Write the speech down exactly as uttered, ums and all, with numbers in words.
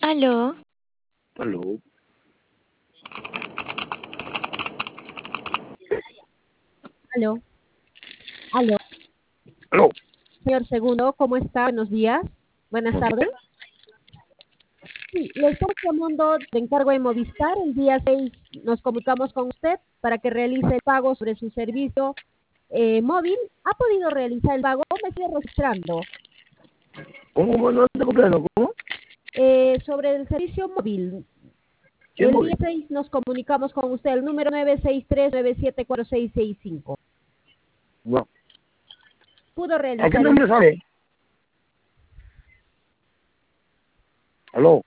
Aló, Aló. Aló, aló, Aló. señor Segundo, ¿cómo está? Buenos días, buenas Muy tardes. bien. Sí, le estamos llamando de encargo de Movistar. El día seis nos comunicamos con usted para que realice el pago sobre su servicio eh, móvil. ¿Ha podido realizar el pago? Me estoy registrando. ¿Cómo? ¿Cómo? No te comprendo. ¿Cómo? Eh, sobre el servicio móvil. ¿Qué El móvil? día seis nos comunicamos con usted, el número nueve seis tres nueve siete cuatro seis seis cinco. No. ¿Pudo ¿A qué realizar el nombre sale? Aló.